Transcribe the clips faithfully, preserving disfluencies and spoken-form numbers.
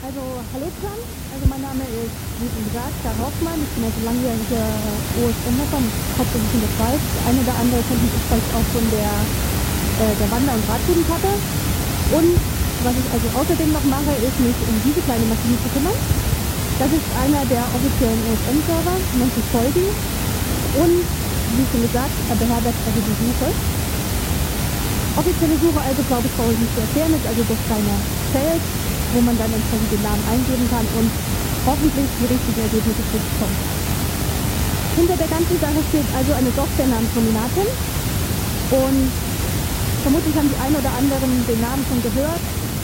Also, hallo zusammen. Also, mein Name ist, wie schon gesagt, Herr Hoffmann. Ich bin also langjähriger O S M-Macher, hauptsächlich in der Schweiz. Eine oder andere kennt mich vielleicht auch von der, äh, der Wander- und Radtourenkappe. Und was ich also außerdem noch mache, ist mich um diese kleine Maschine zu kümmern. Das ist einer der offiziellen O S M-Server, nennt sich Folgen. Und, wie schon gesagt, er beherbergt also die Suche. Offizielle Suche, also glaube ich, brauche ich nicht zu erklären, ist also das kleine Feld, wo man dann entsprechend den Namen eingeben kann und hoffentlich die richtigen Ergebnisse bekommt. Hinter der ganzen Sache steht also eine Software namens Nominatim und vermutlich haben die einen oder anderen den Namen schon gehört.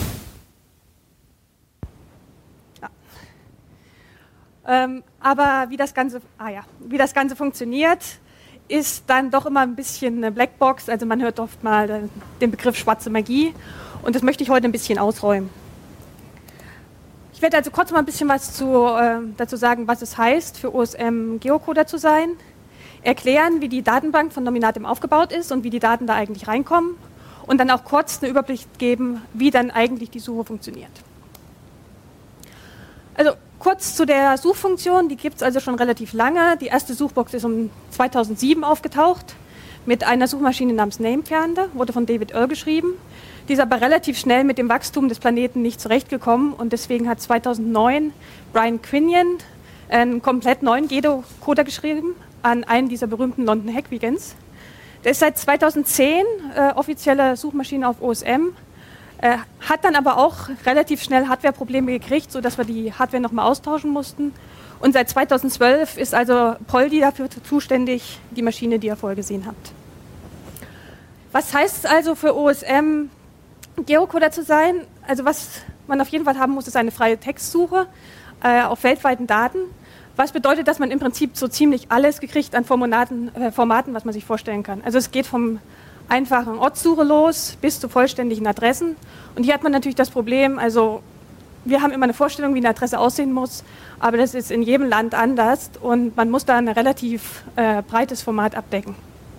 Ja. Ähm, aber wie das Ganze, ah ja, wie das Ganze funktioniert, ist dann doch immer ein bisschen eine Blackbox. Also man hört oft mal den Begriff schwarze Magie und das möchte ich heute ein bisschen ausräumen. Ich werde also kurz mal ein bisschen was zu, äh, dazu sagen, was es heißt, für O S M Geocoder zu sein, erklären, wie die Datenbank von Nominatim aufgebaut ist und wie die Daten da eigentlich reinkommen und dann auch kurz einen Überblick geben, wie dann eigentlich die Suche funktioniert. Also kurz zu der Suchfunktion, die gibt es also schon relativ lange. Die erste Suchbox ist um zweitausendsieben aufgetaucht mit einer Suchmaschine namens Namefinder, wurde von David Earl geschrieben. Die ist aber relativ schnell mit dem Wachstum des Planeten nicht zurechtgekommen und deswegen hat zweitausendneun Brian Quinion einen komplett neuen Geocoder geschrieben an einen dieser berühmten London Hack Weekends. Der ist seit zweitausendzehn äh, offizielle Suchmaschine auf O S M, äh, hat dann aber auch relativ schnell Hardwareprobleme gekriegt, sodass wir die Hardware nochmal austauschen mussten. Und seit zweitausendzwölf ist also Poldi dafür zuständig, die Maschine, die ihr vorher gesehen habt. Was heißt es also für O S M, Geocoder zu sein? Also was man auf jeden Fall haben muss, ist eine freie Textsuche äh, auf weltweiten Daten. Was bedeutet, dass man im Prinzip so ziemlich alles gekriegt an Formaten, äh, Formaten, was man sich vorstellen kann. Also es geht vom einfachen Ortssuche los bis zu vollständigen Adressen. Und hier hat man natürlich das Problem, also wir haben immer eine Vorstellung, wie eine Adresse aussehen muss, aber das ist in jedem Land anders und man muss da ein relativ äh, breites Format abdecken.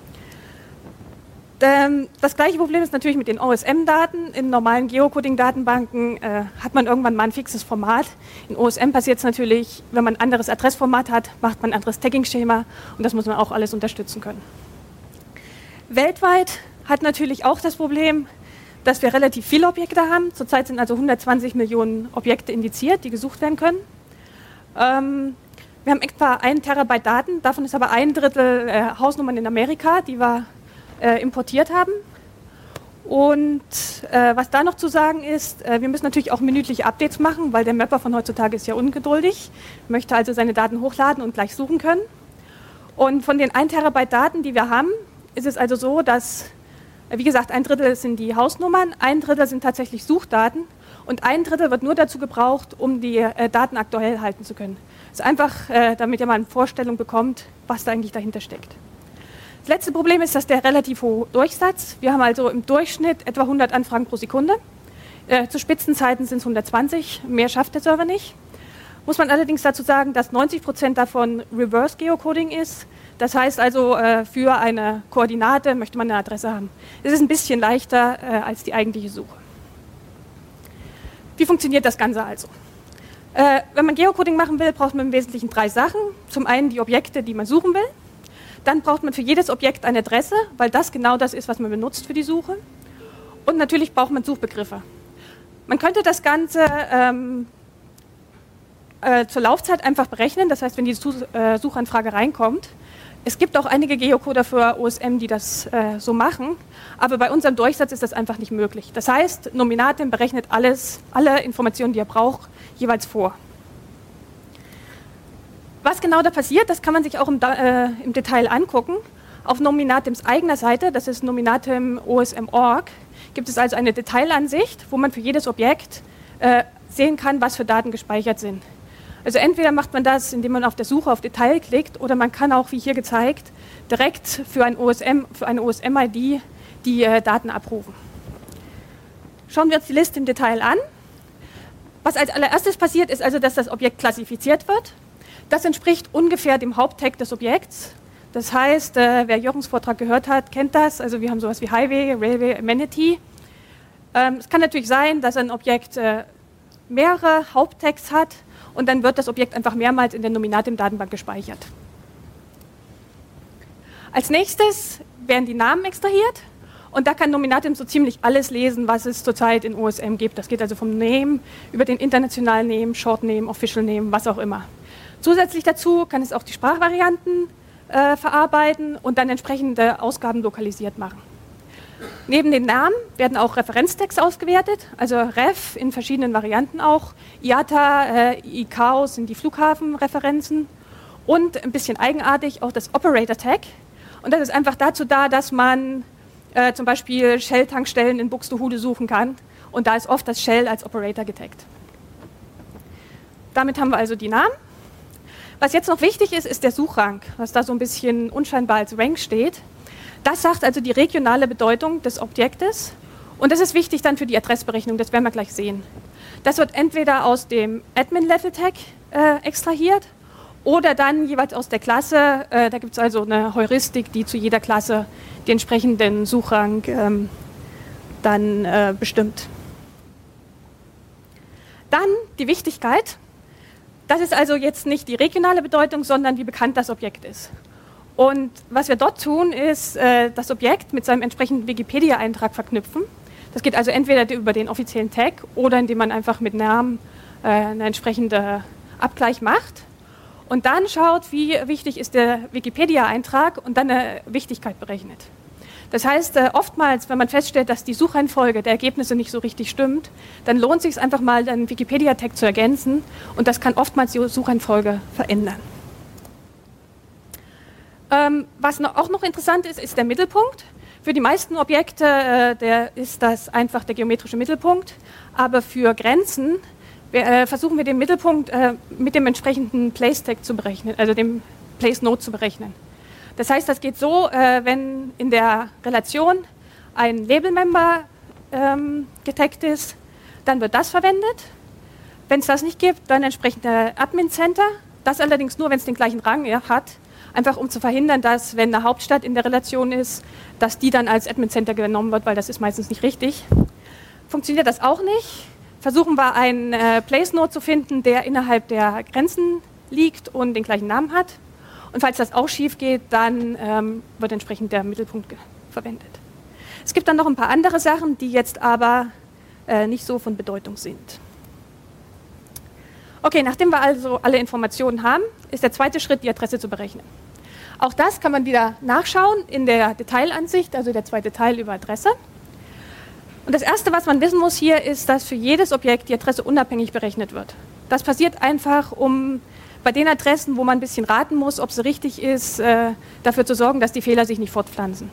Das gleiche Problem ist natürlich mit den O S M-Daten. In normalen Geocoding-Datenbanken äh, hat man irgendwann mal ein fixes Format. In O S M passiert es natürlich, wenn man ein anderes Adressformat hat, macht man ein anderes Tagging-Schema und das muss man auch alles unterstützen können. Weltweit hat natürlich auch das Problem, dass wir relativ viele Objekte haben. Zurzeit sind also hundertzwanzig Millionen Objekte indiziert, die gesucht werden können. Ähm, wir haben etwa ein Terabyte Daten, davon ist aber ein Drittel äh, Hausnummern in Amerika, die wir Äh, importiert haben. Und äh, was da noch zu sagen ist, äh, wir müssen natürlich auch minütliche Updates machen, weil der Mapper von heutzutage ist ja ungeduldig, möchte also seine Daten hochladen und gleich suchen können. Und von den ein Terabyte Daten, die wir haben, ist es also so, dass, äh, wie gesagt, ein Drittel sind die Hausnummern, ein Drittel sind tatsächlich Suchdaten und ein Drittel wird nur dazu gebraucht, um die äh, Daten aktuell halten zu können. Das ist einfach, äh, damit ihr mal eine Vorstellung bekommt, was da eigentlich dahinter steckt. Das letzte Problem ist, dass der relativ hohe Durchsatz. Wir haben also im Durchschnitt etwa hundert Anfragen pro Sekunde. Äh, zu Spitzenzeiten sind es hundertzwanzig, mehr schafft der Server nicht. Muss man allerdings dazu sagen, dass neunzig Prozent davon Reverse Geocoding ist. Das heißt also, äh, für eine Koordinate möchte man eine Adresse haben. Es ist ein bisschen leichter äh, als die eigentliche Suche. Wie funktioniert das Ganze also? Äh, wenn man Geocoding machen will, braucht man im Wesentlichen drei Sachen. Zum einen die Objekte, die man suchen will. Dann braucht man für jedes Objekt eine Adresse, weil das genau das ist, was man benutzt für die Suche. Und natürlich braucht man Suchbegriffe. Man könnte das Ganze ähm, äh, zur Laufzeit einfach berechnen, das heißt, wenn die Such äh, Suchanfrage reinkommt. Es gibt auch einige Geocoder für O S M, die das äh, so machen, aber bei unserem Durchsatz ist das einfach nicht möglich. Das heißt, Nominatim berechnet alles, alle Informationen, die er braucht, jeweils vor. Was genau da passiert, das kann man sich auch im, äh, im Detail angucken. Auf Nominatims eigener Seite, das ist nominatim punkt o s m punkt org, gibt es also eine Detailansicht, wo man für jedes Objekt äh, sehen kann, was für Daten gespeichert sind. Also entweder macht man das, indem man auf der Suche auf Detail klickt, oder man kann auch, wie hier gezeigt, direkt für, ein O S M, für eine O S M I D die äh, Daten abrufen. Schauen wir uns die Liste im Detail an. Was als allererstes passiert, ist also, dass das Objekt klassifiziert wird. Das entspricht ungefähr dem Haupttag des Objekts. Das heißt, äh, wer Jochens Vortrag gehört hat, kennt das. Also wir haben sowas wie Highway, Railway, Amenity. Ähm, es kann natürlich sein, dass ein Objekt äh, mehrere Haupttags hat und dann wird das Objekt einfach mehrmals in der Nominatim-Datenbank gespeichert. Als nächstes werden die Namen extrahiert und da kann Nominatim so ziemlich alles lesen, was es zurzeit in O S M gibt. Das geht also vom Name über den internationalen Name, Short Name, Official Name, was auch immer. Zusätzlich dazu kann es auch die Sprachvarianten äh, verarbeiten und dann entsprechende Ausgaben lokalisiert machen. Neben den Namen werden auch Referenztags ausgewertet, also Ref in verschiedenen Varianten auch. I A T A, äh, I C A O sind die Flughafenreferenzen und ein bisschen eigenartig auch das Operator Tag. Und das ist einfach dazu da, dass man äh, zum Beispiel Shell-Tankstellen in Buxtehude suchen kann und da ist oft das Shell als Operator getaggt. Damit haben wir also die Namen. Was jetzt noch wichtig ist, ist der Suchrang, was da so ein bisschen unscheinbar als Rank steht. Das sagt also die regionale Bedeutung des Objektes und das ist wichtig dann für die Adressberechnung, das werden wir gleich sehen. Das wird entweder aus dem Admin-Level-Tag äh, extrahiert oder dann jeweils aus der Klasse. Äh, da gibt es also eine Heuristik, die zu jeder Klasse den entsprechenden Suchrang ähm, dann äh, bestimmt. Dann die Wichtigkeit. Das ist also jetzt nicht die regionale Bedeutung, sondern wie bekannt das Objekt ist. Und was wir dort tun, ist äh, das Objekt mit seinem entsprechenden Wikipedia-Eintrag verknüpfen. Das geht also entweder über den offiziellen Tag oder indem man einfach mit Namen äh, einen entsprechenden Abgleich macht. Und dann schaut, wie wichtig ist der Wikipedia-Eintrag und dann eine Wichtigkeit berechnet. Das heißt, äh, oftmals, wenn man feststellt, dass die Suchreihenfolge der Ergebnisse nicht so richtig stimmt, dann lohnt es sich einfach mal, den Wikipedia-Tag zu ergänzen und das kann oftmals die Suchreihenfolge verändern. Ähm, was noch, auch noch interessant ist, ist der Mittelpunkt. Für die meisten Objekte äh, der ist das einfach der geometrische Mittelpunkt, aber für Grenzen wir, äh, versuchen wir den Mittelpunkt äh, mit dem entsprechenden Place-Tag zu berechnen, also dem Place-Node zu berechnen. Das heißt, das geht so, äh, wenn in der Relation ein Label-Member ähm, getaggt ist, dann wird das verwendet. Wenn es das nicht gibt, dann entsprechend der Admin-Center, das allerdings nur, wenn es den gleichen Rang ja, hat, einfach um zu verhindern, dass, wenn eine Hauptstadt in der Relation ist, dass die dann als Admin Center genommen wird, weil das ist meistens nicht richtig. Funktioniert das auch nicht? Versuchen wir einen äh, Place Node zu finden, der innerhalb der Grenzen liegt und den gleichen Namen hat. Und falls das auch schief geht, dann ähm, wird entsprechend der Mittelpunkt verwendet. Es gibt dann noch ein paar andere Sachen, die jetzt aber äh, nicht so von Bedeutung sind. Okay, nachdem wir also alle Informationen haben, ist der zweite Schritt, die Adresse zu berechnen. Auch das kann man wieder nachschauen in der Detailansicht, also der zweite Teil über Adresse. Und das Erste, was man wissen muss hier, ist, dass für jedes Objekt die Adresse unabhängig berechnet wird. Das passiert einfach, um bei den Adressen, wo man ein bisschen raten muss, ob sie richtig ist, äh, dafür zu sorgen, dass die Fehler sich nicht fortpflanzen.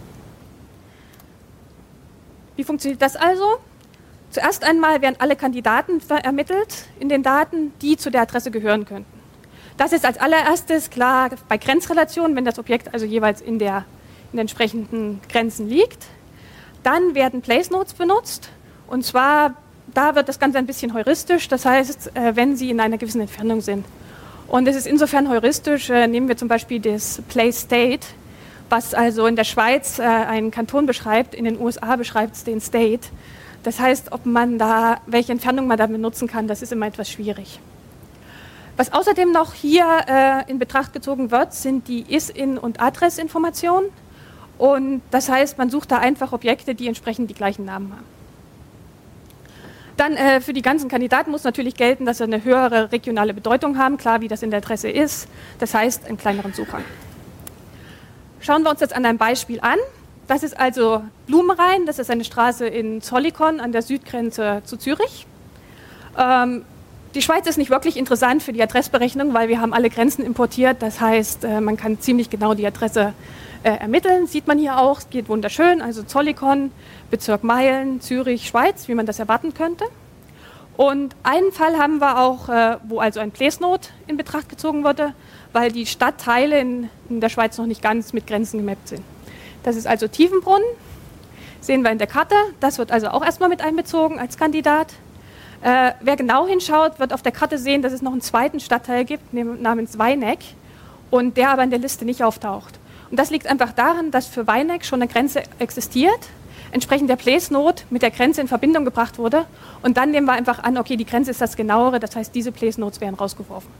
Wie funktioniert das also? Zuerst einmal werden alle Kandidaten ermittelt in den Daten, die zu der Adresse gehören könnten. Das ist als allererstes klar bei Grenzrelationen, wenn das Objekt also jeweils in, der, in den entsprechenden Grenzen liegt. Dann werden Place Nodes benutzt und zwar, da wird das Ganze ein bisschen heuristisch, das heißt, wenn sie in einer gewissen Entfernung sind. Und es ist insofern heuristisch, nehmen wir zum Beispiel das Place State, was also in der Schweiz einen Kanton beschreibt, in den U S A beschreibt es den State. Das heißt, ob man da, welche Entfernung man da benutzen kann, das ist immer etwas schwierig. Was außerdem noch hier äh, in Betracht gezogen wird, sind die Is-In- und Adressinformationen. Und das heißt, man sucht da einfach Objekte, die entsprechend die gleichen Namen haben. Dann äh, für die ganzen Kandidaten muss natürlich gelten, dass sie eine höhere regionale Bedeutung haben, klar wie das in der Adresse ist. Das heißt, einen kleineren Suchrang. Schauen wir uns jetzt an einem Beispiel an. Das ist also Blumenrhein, das ist eine Straße in Zollikon an der Südgrenze zu Zürich. Ähm, die Schweiz ist nicht wirklich interessant für die Adressberechnung, weil wir haben alle Grenzen importiert. Das heißt, äh, man kann ziemlich genau die Adresse äh, ermitteln. Sieht man hier auch, es geht wunderschön. Also Zollikon, Bezirk Meilen, Zürich, Schweiz, wie man das erwarten könnte. Und einen Fall haben wir auch, äh, wo also ein Place Node in Betracht gezogen wurde, weil die Stadtteile in, in der Schweiz noch nicht ganz mit Grenzen gemappt sind. Das ist also Tiefenbrunn, sehen wir in der Karte. Das wird also auch erstmal mit einbezogen als Kandidat. Äh, wer genau hinschaut, wird auf der Karte sehen, dass es noch einen zweiten Stadtteil gibt, namens Weineck, und der aber in der Liste nicht auftaucht. Und das liegt einfach daran, dass für Weineck schon eine Grenze existiert, entsprechend der Place-Node mit der Grenze in Verbindung gebracht wurde. Und dann nehmen wir einfach an, okay, die Grenze ist das genauere, das heißt, diese Place-Nodes werden rausgeworfen.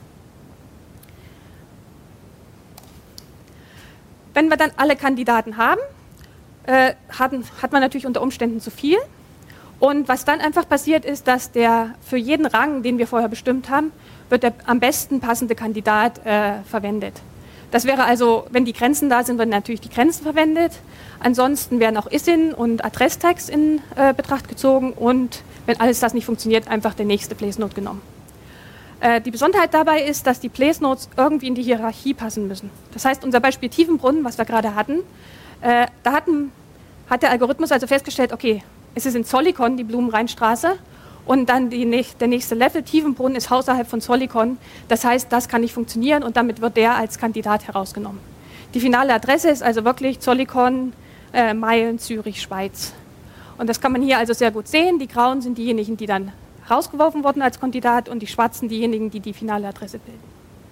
Wenn wir dann alle Kandidaten haben, äh, hatten, hat man natürlich unter Umständen zu viel. Und was dann einfach passiert ist, dass der für jeden Rang, den wir vorher bestimmt haben, wird der am besten passende Kandidat äh, verwendet. Das wäre also, wenn die Grenzen da sind, werden natürlich die Grenzen verwendet. Ansonsten werden auch I S I N und Adresstags in äh, Betracht gezogen und wenn alles das nicht funktioniert, einfach der nächste Place-Node genommen. Äh, die Besonderheit dabei ist, dass die Place-Nodes irgendwie in die Hierarchie passen müssen. Das heißt, unser Beispiel Tiefenbrunnen, was wir gerade hatten, äh, da hatten, hat der Algorithmus also festgestellt, okay, es ist in Zollikon die Blumenrheinstraße und dann die, der nächste Level, Tiefenbrunnen, ist außerhalb von Zollikon. Das heißt, das kann nicht funktionieren und damit wird der als Kandidat herausgenommen. Die finale Adresse ist also wirklich Zollikon, äh, Meilen, Zürich, Schweiz. Und das kann man hier also sehr gut sehen. Die grauen sind diejenigen, die dann rausgeworfen wurden als Kandidat und die schwarzen diejenigen, die die finale Adresse bilden.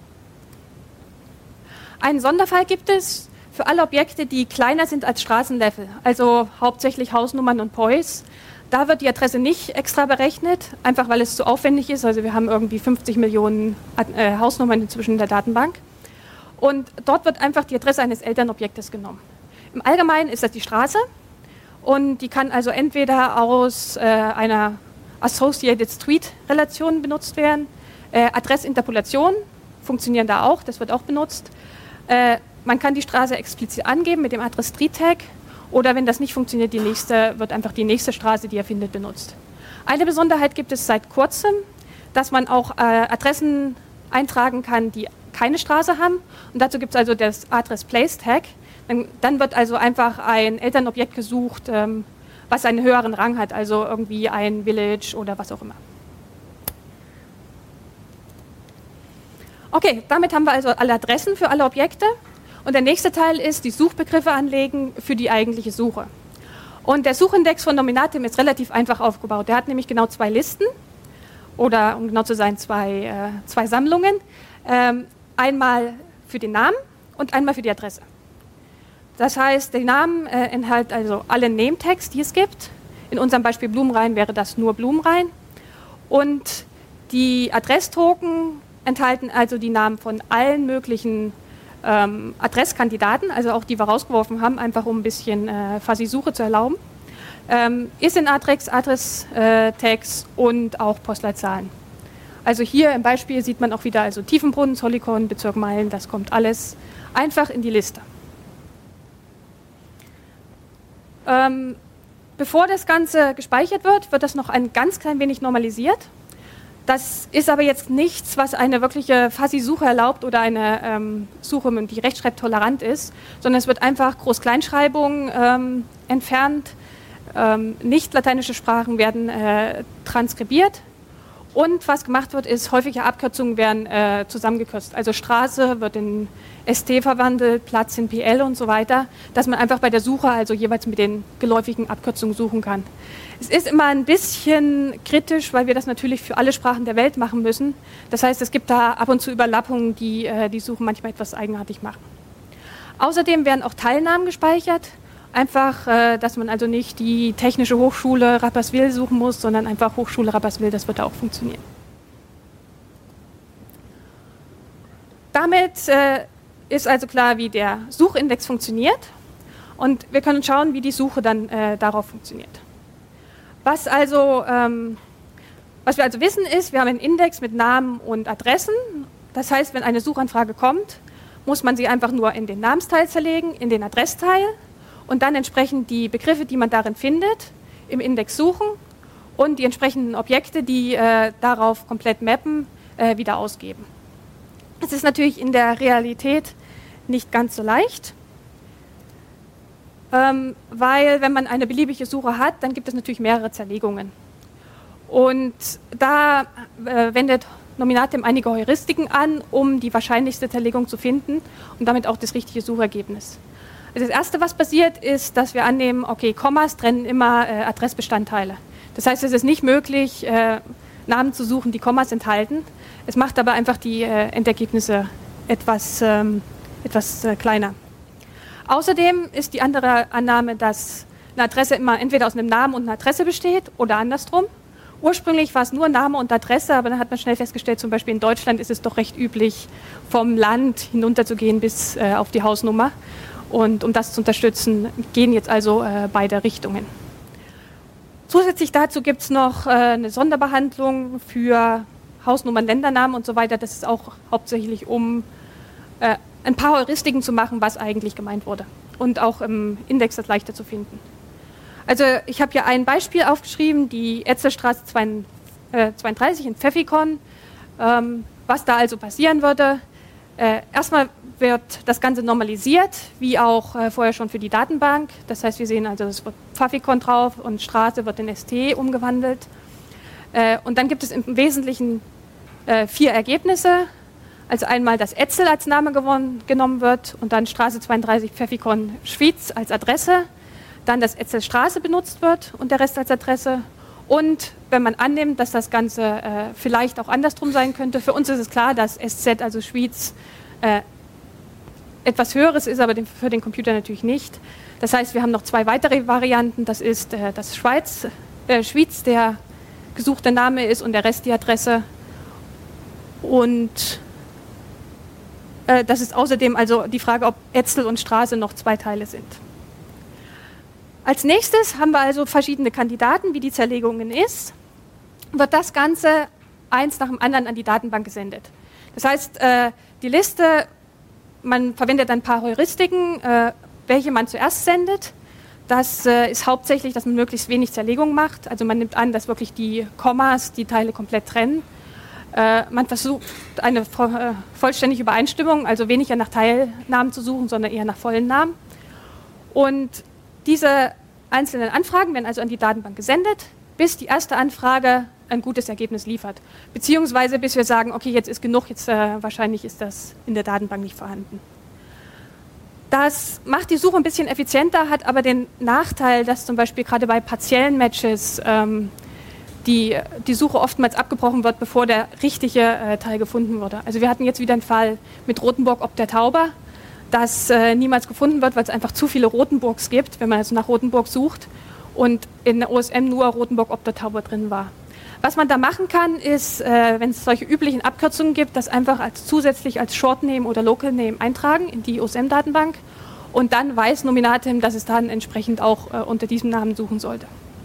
Einen Sonderfall gibt es für alle Objekte, die kleiner sind als Straßenlevel, also hauptsächlich Hausnummern und P O Is. Da wird die Adresse nicht extra berechnet, einfach weil es zu aufwendig ist. Also wir haben irgendwie fünfzig Millionen äh, Hausnummern inzwischen in der Datenbank. Und dort wird einfach die Adresse eines Elternobjektes genommen. Im Allgemeinen ist das die Straße und die kann also entweder aus äh, einer Associated Street Relation benutzt werden. Äh, Adressinterpolation funktionieren da auch, das wird auch benutzt. Äh, man kann die Straße explizit angeben mit dem Address Street Tag. Oder wenn das nicht funktioniert, die nächste, wird einfach die nächste Straße, die er findet, benutzt. Eine Besonderheit gibt es seit kurzem, dass man auch äh, Adressen eintragen kann, die keine Straße haben. Und dazu gibt es also das Address Place Tag. Dann, dann wird also einfach ein Elternobjekt gesucht, ähm, was einen höheren Rang hat, also irgendwie ein Village oder was auch immer. Okay, damit haben wir also alle Adressen für alle Objekte. Und der nächste Teil ist, die Suchbegriffe anlegen für die eigentliche Suche. Und der Suchindex von Nominatim ist relativ einfach aufgebaut. Der hat nämlich genau zwei Listen, oder um genau zu sein, zwei, äh, zwei Sammlungen. Ähm, einmal für den Namen und einmal für die Adresse. Das heißt, der Name äh, enthält also alle Name-Tags, die es gibt. In unserem Beispiel Blumenrhein wäre das nur Blumenrhein. Und die Adresstoken enthalten also die Namen von allen möglichen Ähm, Adresskandidaten, also auch die wir rausgeworfen haben, einfach um ein bisschen äh, fuzzy Suche zu erlauben. Ähm, I S I N-Adress, Adress-Tags äh, und auch Postleitzahlen. Also hier im Beispiel sieht man auch wieder also Tiefenbrunnen, Zollikon, Bezirk Meilen, das kommt alles einfach in die Liste. Ähm, bevor das Ganze gespeichert wird, wird das noch ein ganz klein wenig normalisiert. Das ist aber jetzt nichts, was eine wirkliche Fuzzy-Suche erlaubt oder eine ähm, Suche, die rechtschreibtolerant ist, sondern es wird einfach Groß-Kleinschreibung ähm, entfernt, ähm, nicht lateinische Sprachen werden äh, transkribiert und was gemacht wird, ist, häufige Abkürzungen werden äh, zusammengekürzt. Also Straße wird in S T verwandelt, Platz in P L und so weiter, dass man einfach bei der Suche also jeweils mit den geläufigen Abkürzungen suchen kann. Es ist immer ein bisschen kritisch, weil wir das natürlich für alle Sprachen der Welt machen müssen. Das heißt, es gibt da ab und zu Überlappungen, die äh, die Suche manchmal etwas eigenartig machen. Außerdem werden auch Teilnamen gespeichert. Einfach, äh, dass man also nicht die Technische Hochschule Rapperswil suchen muss, sondern einfach Hochschule Rapperswil, das wird da auch funktionieren. Damit äh, ist also klar, wie der Suchindex funktioniert. Und wir können schauen, wie die Suche dann äh, darauf funktioniert. Was, also, ähm, was wir also wissen ist, wir haben einen Index mit Namen und Adressen. Das heißt, wenn eine Suchanfrage kommt, muss man sie einfach nur in den Namensteil zerlegen, in den Adressteil und dann entsprechend die Begriffe, die man darin findet, im Index suchen und die entsprechenden Objekte, die äh, darauf komplett mappen, äh, wieder ausgeben. Das ist natürlich in der Realität nicht ganz so leicht. Ähm, weil wenn man eine beliebige Suche hat, dann gibt es natürlich mehrere Zerlegungen. Und da äh, wendet Nominatim einige Heuristiken an, um die wahrscheinlichste Zerlegung zu finden und damit auch das richtige Suchergebnis. Also das Erste, was passiert, ist, dass wir annehmen, okay, Kommas trennen immer äh, Adressbestandteile. Das heißt, es ist nicht möglich, äh, Namen zu suchen, die Kommas enthalten. Es macht aber einfach die äh, Endergebnisse etwas, ähm, etwas äh, kleiner. Außerdem ist die andere Annahme, dass eine Adresse immer entweder aus einem Namen und einer Adresse besteht oder andersrum. Ursprünglich war es nur Name und Adresse, aber dann hat man schnell festgestellt, zum Beispiel in Deutschland ist es doch recht üblich, vom Land hinunterzugehen bis äh, auf die Hausnummer. Und um das zu unterstützen, gehen jetzt also äh, beide Richtungen. Zusätzlich dazu gibt es noch äh, eine Sonderbehandlung für Hausnummern, Ländernamen und so weiter. Das ist auch hauptsächlich, um äh, ein paar Heuristiken zu machen, was eigentlich gemeint wurde. Und auch im Index das leichter zu finden. Also ich habe hier ein Beispiel aufgeschrieben, die Etzelstraße zweiunddreißig in Pfäffikon. Ähm, was da also passieren würde. Äh, erstmal wird das Ganze normalisiert, wie auch äh, vorher schon für die Datenbank. Das heißt, wir sehen also, es wird Pfäffikon drauf und Straße wird in S T umgewandelt. Äh, und dann gibt es im Wesentlichen äh, vier Ergebnisse. Also einmal, dass Etzel als Name gewonnen, genommen wird und dann Straße zweiunddreißig Pfäffikon Schwyz als Adresse. Dann, dass Etzelstraße benutzt wird und der Rest als Adresse. Und wenn man annimmt, dass das Ganze äh, vielleicht auch andersrum sein könnte, für uns ist es klar, dass S Z, also Schwyz, äh, etwas Höheres ist, aber den, für den Computer natürlich nicht. Das heißt, wir haben noch zwei weitere Varianten. Das ist, äh, dass Schweiz, äh, Schwyz der gesuchte Name ist und der Rest die Adresse. Und äh, das ist außerdem also die Frage, ob Etzel und Straße noch zwei Teile sind. Als nächstes haben wir also verschiedene Kandidaten, wie die Zerlegungen ist, wird das Ganze eins nach dem anderen an die Datenbank gesendet. Das heißt, äh, die Liste, man verwendet ein paar Heuristiken, äh, welche man zuerst sendet. Das äh, ist hauptsächlich, dass man möglichst wenig Zerlegung macht. Also man nimmt an, dass wirklich die Kommas die Teile komplett trennen. Äh, man versucht eine vo äh, vollständige Übereinstimmung, also weniger nach Teilnamen zu suchen, sondern eher nach vollen Namen. Und diese einzelnen Anfragen werden also an die Datenbank gesendet, bis die erste Anfrage ein gutes Ergebnis liefert. Beziehungsweise bis wir sagen, okay, jetzt ist genug, jetzt äh, wahrscheinlich ist das in der Datenbank nicht vorhanden. Das macht die Suche ein bisschen effizienter, hat aber den Nachteil, dass zum Beispiel gerade bei partiellen Matches ähm, die, die Suche oftmals abgebrochen wird, bevor der richtige äh, Teil gefunden wurde. Also wir hatten jetzt wieder einen Fall mit Rotenburg ob der Tauber, das äh, niemals gefunden wird, weil es einfach zu viele Rotenburgs gibt, wenn man also nach Rotenburg sucht und in der O S M nur Rotenburg ob der Tauber drin war. Was man da machen kann, ist, äh, wenn es solche üblichen Abkürzungen gibt, das einfach als zusätzlich als Shortname oder Local Name eintragen in die O S M-Datenbank und dann weiß Nominatim, dass es dann entsprechend auch äh, unter diesem Namen suchen sollte.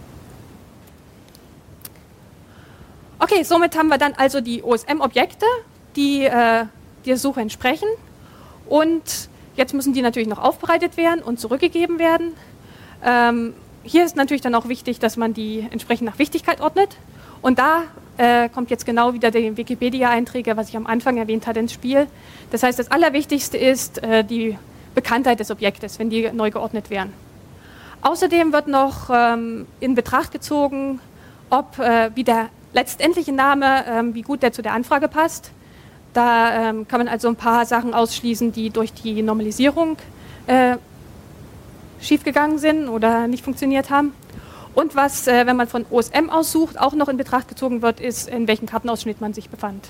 Okay, somit haben wir dann also die O S M-Objekte, die äh, der Suche entsprechen und jetzt müssen die natürlich noch aufbereitet werden und zurückgegeben werden. Ähm, hier ist natürlich dann auch wichtig, dass man die entsprechend nach Wichtigkeit ordnet. Und da äh, kommt jetzt genau wieder der Wikipedia-Einträge, was ich am Anfang erwähnt hatte, ins Spiel. Das heißt, das Allerwichtigste ist äh, die Bekanntheit des Objektes, wenn die neu geordnet werden. Außerdem wird noch ähm, in Betracht gezogen, ob äh, wie der letztendliche Name, äh, wie gut der zu der Anfrage passt. Da ähm, kann man also ein paar Sachen ausschließen, die durch die Normalisierung äh, schiefgegangen sind oder nicht funktioniert haben. Und was, äh, wenn man von O S M aussucht, auch noch in Betracht gezogen wird, ist, in welchem Kartenausschnitt man sich befand.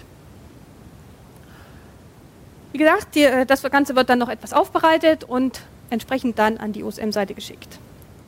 Wie gesagt, die, äh, das Ganze wird dann noch etwas aufbereitet und entsprechend dann an die O S M-Seite geschickt.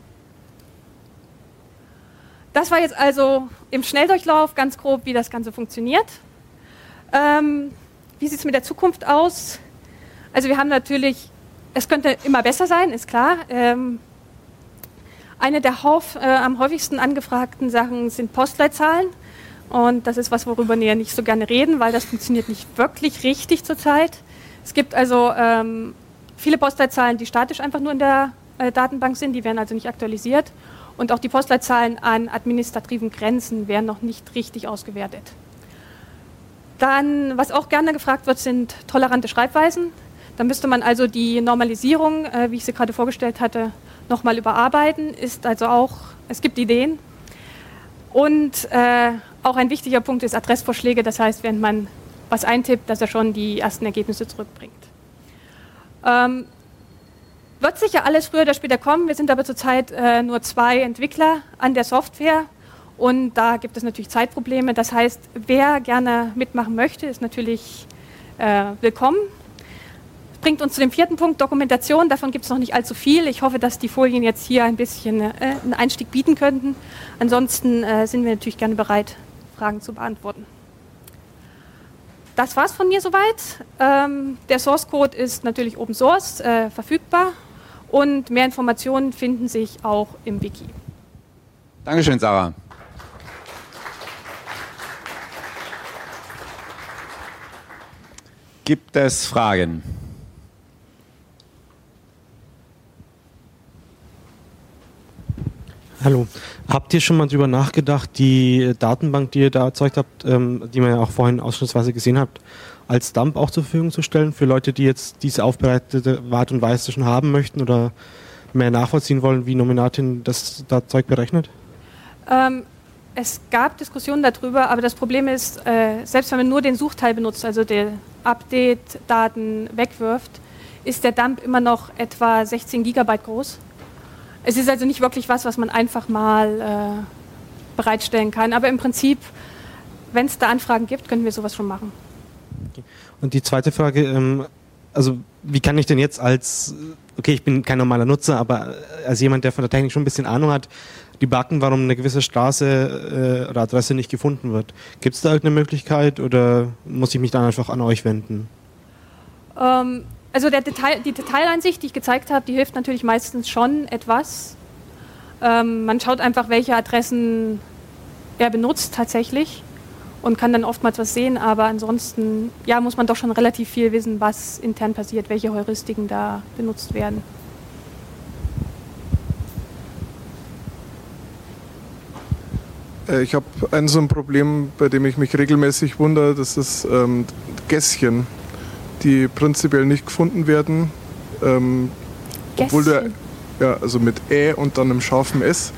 Das war jetzt also im Schnelldurchlauf ganz grob, wie das Ganze funktioniert. Ähm, wie sieht es mit der Zukunft aus? Also wir haben natürlich, es könnte immer besser sein, ist klar. Ähm, eine der Hauf, äh, am häufigsten angefragten Sachen sind Postleitzahlen. Und das ist was, worüber wir nicht so gerne reden, weil das funktioniert nicht wirklich richtig zurzeit. Es gibt also ähm, viele Postleitzahlen, die statisch einfach nur in der äh, Datenbank sind, die werden also nicht aktualisiert. Und auch die Postleitzahlen an administrativen Grenzen werden noch nicht richtig ausgewertet. Dann, was auch gerne gefragt wird, sind tolerante Schreibweisen. Da müsste man also die Normalisierung, äh, wie ich sie gerade vorgestellt hatte, nochmal überarbeiten. Ist also auch, es gibt Ideen. Und äh, auch ein wichtiger Punkt ist Adressvorschläge. Das heißt, wenn man was eintippt, dass er schon die ersten Ergebnisse zurückbringt. Ähm, wird sicher alles früher oder später kommen. Wir sind aber zurzeit äh, nur zwei Entwickler an der Software. Und da gibt es natürlich Zeitprobleme. Das heißt, wer gerne mitmachen möchte, ist natürlich äh, willkommen. bringt uns zu dem vierten Punkt, Dokumentation. Davon gibt es noch nicht allzu viel. Ich hoffe, dass die Folien jetzt hier ein bisschen äh, einen Einstieg bieten könnten. Ansonsten äh, sind wir natürlich gerne bereit, Fragen zu beantworten. Das war's von mir soweit. Ähm, der Source Code ist natürlich Open Source äh, verfügbar und mehr Informationen finden sich auch im Wiki. Dankeschön, Sarah. Gibt es Fragen? Hallo. Habt ihr schon mal drüber nachgedacht, die Datenbank, die ihr da erzeugt habt, ähm, die man ja auch vorhin ausschnittsweise gesehen habt, als Dump auch zur Verfügung zu stellen für Leute, die jetzt diese aufbereitete Art und Weise schon haben möchten oder mehr nachvollziehen wollen, wie Nominatin das da Zeug berechnet? Ähm, es gab Diskussionen darüber, aber das Problem ist, äh, selbst wenn man nur den Suchteil benutzt, also die Update-Daten wegwirft, ist der Dump immer noch etwa sechzehn Gigabyte groß. Es ist also nicht wirklich was, was man einfach mal äh, bereitstellen kann. Aber im Prinzip, wenn es da Anfragen gibt, können wir sowas schon machen. Okay. Und die zweite Frage, ähm, also wie kann ich denn jetzt als, okay, ich bin kein normaler Nutzer, aber als jemand, der von der Technik schon ein bisschen Ahnung hat, debuggen, warum eine gewisse Straße äh, oder Adresse nicht gefunden wird. Gibt es da irgendeine Möglichkeit oder muss ich mich dann einfach an euch wenden? Ähm, Also der Detail, die Detaileinsicht, die ich gezeigt habe, die hilft natürlich meistens schon etwas. Ähm, man schaut einfach, welche Adressen er benutzt tatsächlich und kann dann oftmals was sehen, aber ansonsten ja, muss man doch schon relativ viel wissen, was intern passiert, welche Heuristiken da benutzt werden. Ich habe ein so ein Problem, bei dem ich mich regelmäßig wundere, das ist ähm, Gässchen, die prinzipiell nicht gefunden werden, ähm, obwohl der, ja, also mit Ä und dann einem scharfen S.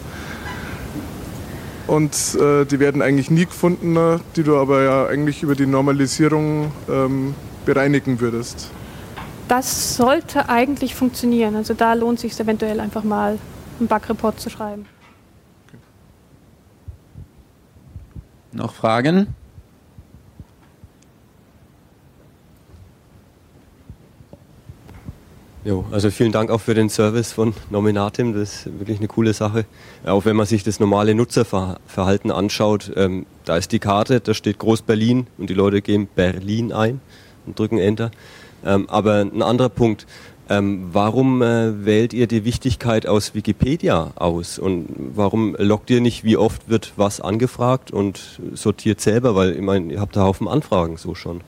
Und äh, die werden eigentlich nie gefunden, die du aber ja eigentlich über die Normalisierung ähm, bereinigen würdest. Das sollte eigentlich funktionieren. Also da lohnt es sich eventuell einfach mal einen Bug-Report zu schreiben. Okay. Noch Fragen? Jo, also vielen Dank auch für den Service von Nominatim, das ist wirklich eine coole Sache. Auch wenn man sich das normale Nutzerverhalten anschaut, ähm, da ist die Karte, da steht Groß-Berlin und die Leute geben Berlin ein und drücken Enter. Ähm, aber ein anderer Punkt, ähm, warum äh, wählt ihr die Wichtigkeit aus Wikipedia aus und warum loggt ihr nicht, wie oft wird was angefragt und sortiert selber, weil ich meine, ihr habt da Haufen Anfragen so schon.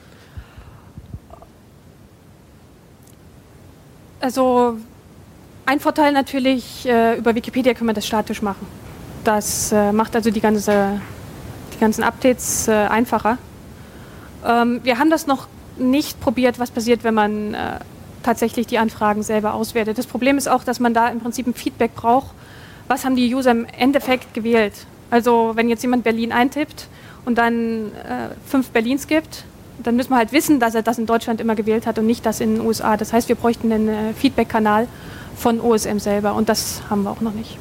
Also ein Vorteil natürlich, äh, über Wikipedia können wir das statisch machen. Das äh, macht also die, ganze, die ganzen Updates äh, einfacher. Ähm, wir haben das noch nicht probiert, was passiert, wenn man äh, tatsächlich die Anfragen selber auswertet. Das Problem ist auch, dass man da im Prinzip ein Feedback braucht. Was haben die User im Endeffekt gewählt? Also wenn jetzt jemand Berlin eintippt und dann äh, fünf Berlins gibt, dann müssen wir halt wissen, dass er das in Deutschland immer gewählt hat und nicht das in den U S A. Das heißt, wir bräuchten einen äh, Feedback-Kanal von O S M selber und das haben wir auch noch nicht.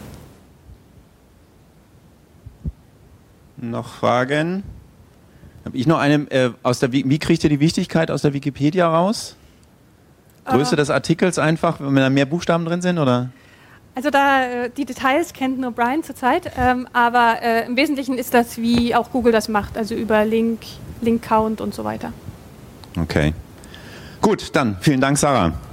Noch Fragen? Habe ich noch eine, äh, aus der, wie kriegt ihr die Wichtigkeit aus der Wikipedia raus? Größe äh, des Artikels einfach, wenn da mehr Buchstaben drin sind, oder? Also da, äh, die Details kennt nur Brian zurzeit, ähm, aber äh, im Wesentlichen ist das, wie auch Google das macht, also über Link, Link-Count und so weiter. Okay. Gut, dann vielen Dank, Sarah.